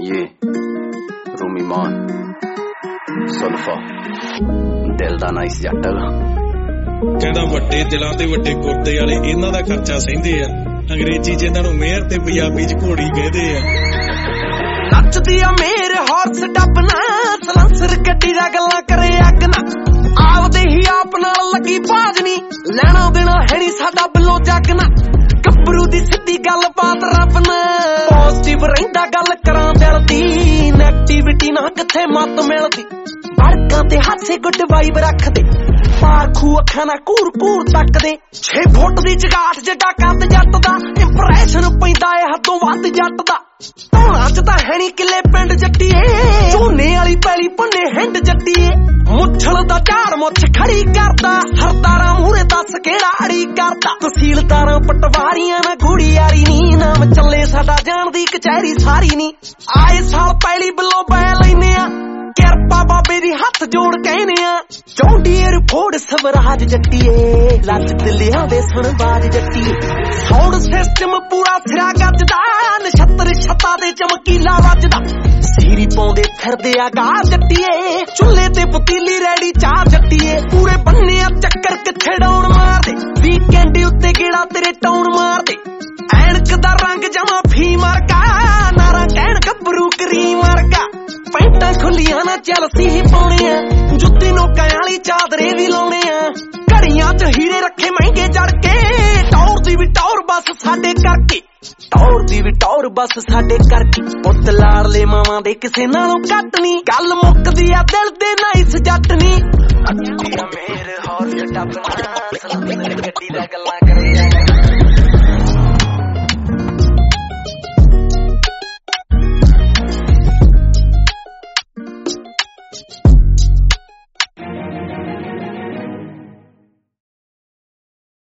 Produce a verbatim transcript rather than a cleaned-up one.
ये रूमी मान सुल्फा दिल दा नाइस जट कहना ਵੱਡੇ ਦਿਲਾਂ ਤੇ ਵੱਡੇ ਗੁਰਦੇ ਵਾਲੇ ਇਹਨਾਂ ਦਾ ਖਰਚਾ ਸਹਿੰਦੇ ਆ ਅੰਗਰੇਜ਼ੀ ਚ ਇਹਨਾਂ ਨੂੰ ਮੇਅਰ ਤੇ ਪੰਜਾਬੀ ਚ ਘੋੜੀ ਕਹਿੰਦੇ ਆ ਨੱਚਦੀ ਆ ਮੇਰੇ ਹਾਰਸ ਡੱਬਣਾ ਸਲੰਸਰ ਗੱਡੀ ਦਾ ਗੱਲਾਂ ਕਰੇ ਅੱਗ ਨਾ ਆਪਦੇ ਹੀ ਆਪ ਨਾਲ ਲੱਗੀ ਬਾਜਨੀ ਲੈਣਾ ਦੇਣਾ ਹੈ ਨੀ ਸਾਡਾ ਬਿੱਲੋ ਜੱਗ ਨਾ ਗੱਭਰੂ ਦੀ ਸਿੱਧੀ ਗੱਲ ਬਾਤ ਰੱਬ ਨਾ ਪੋਜ਼ਿਟਿਵ ਰਹਿੰਦਾ ਗੱਲ ਕਰਾਂ ਦਿਲ ਦੀ ਨੈਗੇਟਿਵਿਟੀ ਨਾ ਕਿੱਥੇ ਮੱਤ ਮਿਲਦੀ ਬੜਕਾਂ ਤੇ ਹਾਸੇ ਗੁੱਡ ਵਾਈਬ ਰੱਖਦੇ ਪਾਰਖੂ ਅੱਖਾਂ ਨਾਲ ਘੂਰ ਘੂਰ ਤੱਕਦੇ ਛੇ ਫੁੱਟ ਦੀ ਚਗਾਠ ਜਿੱਡਾ ਕੱਦ ਜੱਟ ਦਾ ਇੰਪ੍ਰੈਸ਼ਨ ਪੈਂਦਾ ਏ ਹੱਦੋਂ ਵੱਧ ਜੱਟ ਦਾ ਧੌਣਾ ਚ ਤਾਂ ਹੈ ਨੀ ਕਿੱਲੇ ਪਿੰਡ ਜੱਟੀਏ ਝੋਨੇ ਵਾਲੀ ਪੈਲੀ ਭੰਨੇ ਹਿੰਡ ਜੱਟੀਏ ਮੁੱਛਲ ਦਾ ਝਾੜ ਮੁੱਛ ਖੜੀ ਕਰਦਾ ਸਰਦਾਰਾਂ ਮੂਹਰੇ ਦੱਸ ਕਿਹੜਾ ਅੜੀ ਕਰਦਾ ਤਹਿਸੀਲਦਾਰਾਂ ਪਟਵਾਰੀਆਂ ਨਾ ਗੂੜੀ ਯਾਰੀ ਨੀ ਨਾਮ ਚੱਲੇ ਸਾਡਾ ਜਾਣਦੀ ਕਚਹਿਰੀ ਸਾਰੀ ਨੀ ਆਏ ਸਾਲ ਪੈਲੀ ਬਿੱਲੋਂ ਬੈ ਲੈਨੇ ਆ ਕਿਰਪਾ ਬਾਬੇ ਦੀ ਹੱਥ ਜੋੜ ਕਹਿੰਦੇ ਆ ਚੌਂਡੀਰ ਫੋੜ ਸਵਰਾਜ ਜੱਟੀਏ ਲੱਜ ਦਿੱਲਿਆਂ ਦੇ ਸਣਬਾਜ ਜੱਟੀਏ ਸਾਊਂਡ ਸਿਸਟਮ ਪੂਰਾ ਸਿਰਾ ਗੱਜਦਾ ਨਛੱਤਰ ਛੱਤਾਂ ਦੇ ਚਮਕੀਲਾ ਵੱਜਦਾ ਸੀਰੀ ਪਾਉਂਦੇ ਫਿਰਦੇ ਆ ਗਾ ਜੱਟੀਏ ਚੁੱਲ੍ਹੇ ਤੇ ਪਤੀਲੀ ਰੈਡੀ ਚਾਹ ਜੱਟੀਏ ਪੂਰੇ ਬੰਨੇ ਆ ਚੱਕਰ ਕਿੱਥੇ ਡਾਉਣ ਮਾਰਦੇ ਵੀਕਐਂਡ ਉੱਤੇ ਗੇੜਾ ਤੇਰੇ ਟਾਉਣ ਮਾਰਦੇ ਐਨਕ ਦਾ ਰੰਗ ਜਮਾ ਫੀ ਮਰਗਾ ਨਾਰਾ ਕਹਿਣ ਗੱਭਰੂ ਕਰੀਮ ਵਰਗਾ ਪੈਂਟਾਂ ਖੁੱਲੀਆਂ ਨਾ ਚਲਸੀ ਹੀ ਪਾਉਣੇ ਆ ਜੁੱਤੀ ਨੋਕਾਂ ਵਾਲੀ ਚਾਦਰੇ ਵੀ ਲਾਉਣੇ ਆ ਘੜੀਆਂ ਚ ਹੀਰੇ ਰੱਖੇ ਮਹਿੰਗੇ ਜੜ ਕੇ ਟੌਰ ਦੀ ਵੀ ਟੌਰ ਬਸ ਸਾਡੇ ਕਰਕੇ ਟੌਰ ਦੀ ਵੀ ਟੌਰ ਬਸ ਸਾਡੇ ਕਰਕੇ ਪੁੱਤ ਲਾੜਲੇ ਮਾਵਾਂ ਦੇ ਕਿਸੇ ਨਾਲੋਂ ਘੱਟ ਨੀ ਗੱਲ ਮੁੱਕਦੀ ਆ ਦਿਲ ਦੇ ਨਾਈਸ ਜੱਟ ਨੀ ਮੇਰੇ ਹੌਰ ਜੱਟਾ ਬਣਾ ਸਲੰਸਰ ਗੱਡੀ ਦਾ ਗੱਲਾਂ ਕਰੇ